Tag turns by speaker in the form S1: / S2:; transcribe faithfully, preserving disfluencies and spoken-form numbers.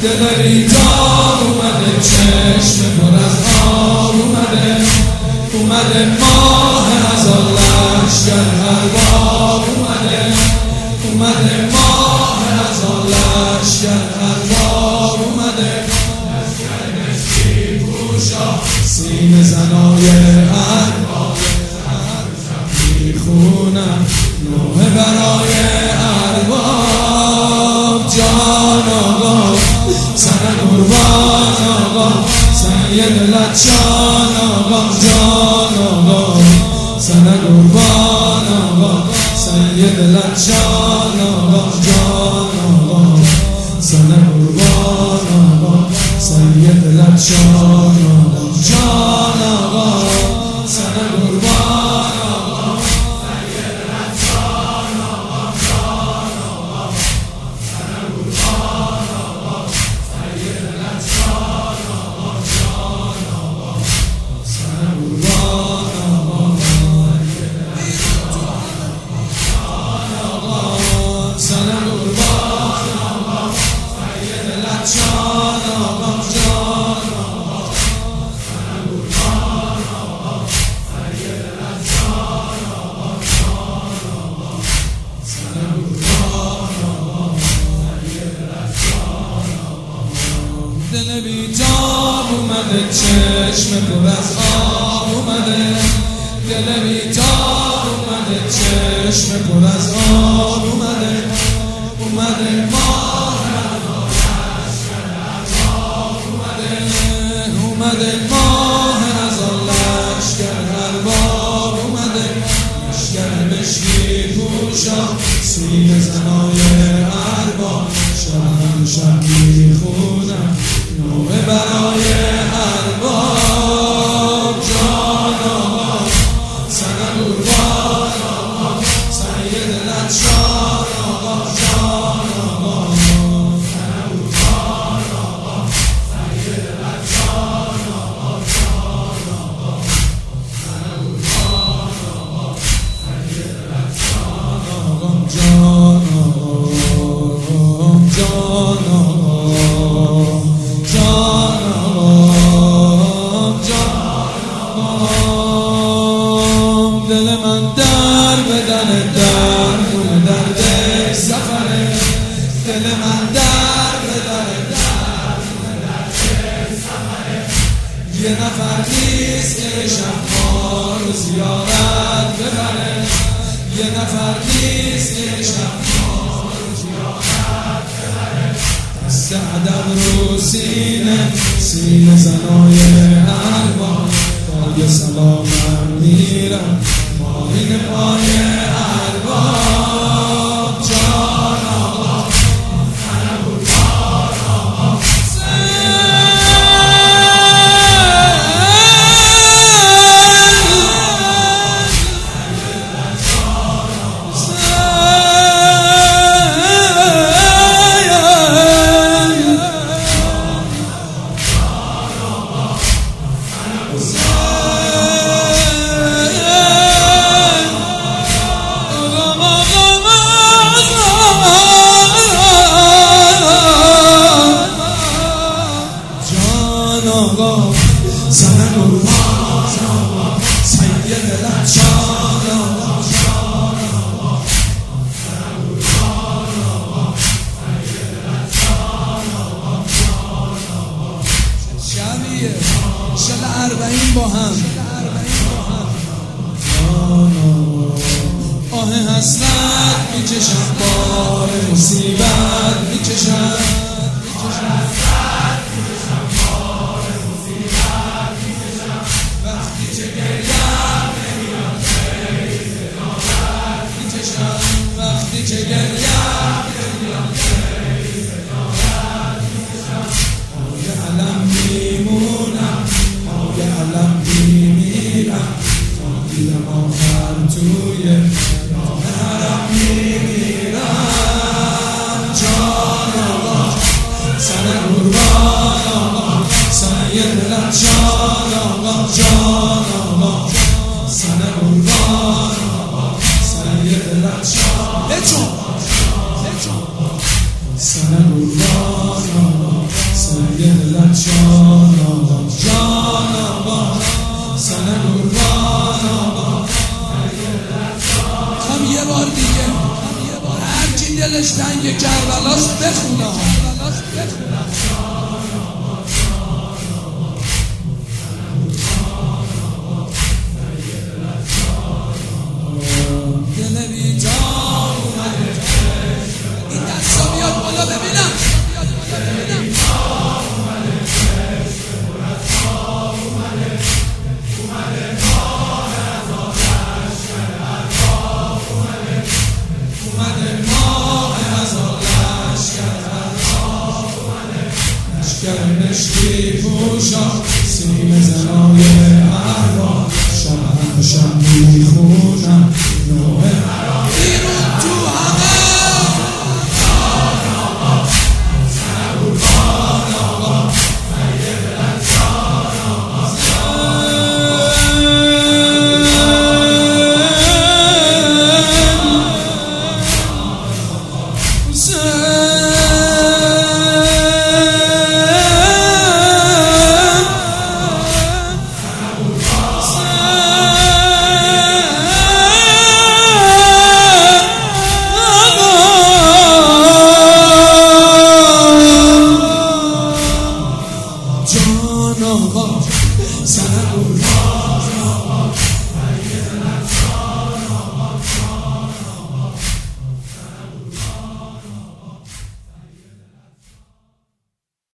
S1: دل بیدار اومده، چشم پر از آب اومده، اومده ماه هزار لشکر ارباب اومده، اومده ماه هزار لشکر ارباب اومده، لشکر مشکی پوشا سینه زنای ارباب میخونم نوحه برای ارباب. جان آقا سر قربان آقا، سید لچان آقا، جان آقا سر قربان آقا، سید لچان آقا، جان آقا سر قربان آقا، سید لچان آقا، جان آقا سر قربان آقا، سید لچان آقا، جان آقا سر قربان آقا، سید لچان آقا، جان آقا سر قربان آقا، جان آقا سر قربان آقا، سید لچان آقا، جان آقا سر قربان آقا، سید لچان آقا، جان آقا سر قربان آقا، سید لچان آقا. دل بیتاب اومده، چشم پر از آب اومده، دل بیتاب اومده، چشم پر از آب اومده، اومده ماه هزار لشکر ارباب اومده، اومده ماه هزار لشکر ارباب اومده، لشکر مشکی پوشا سینه زنای ارباب، شب شب میخونم نوحه برای ارباب. جان آقا سر قربان آقا، سید لچان آقا، جان آقا سر قربان آقا، سید لچان آقا، جان آقا سر قربان آقا، سید لچان آقا، جان آقا، جان آقا، جان آقا، جان آقا. دل من در بدن در خون درد سفره، دل من در بدن در خون درد سفره، یه نفر نیست که شب‌ها رو زیارت ببره، یه نفر نیست که شب‌ها رو زیارت ببره، دست ادب رو سینه سینه زنای ارباب، پای سلامم میرم پایین پای ارباب. جان آقا سر قربان آقا، آقا سر قربان آقا، سید لچان آقا، جان آقا سر قربان آقا، سید لچان آقا، جان آقا. شبیه شل اربعین با هم، آه حسرت میکشم، بار مصیبت میکشم، وقتی که گریم پای علم میمونم، پای علم میمیرم، تا دیدم آخر توی راه حرم میمیرم. جان آقا سر قربان آقا، سید لچان آقا، جان آقا سر قربان آقا، سید لچان سر قربان آقا. که کربلاست بخونم. دل بیدار اومده، این دستا بیاد بالا ببینم. لشکر مشکی پوشا سیم زنای ارباب، شب هم شب میخونم نوه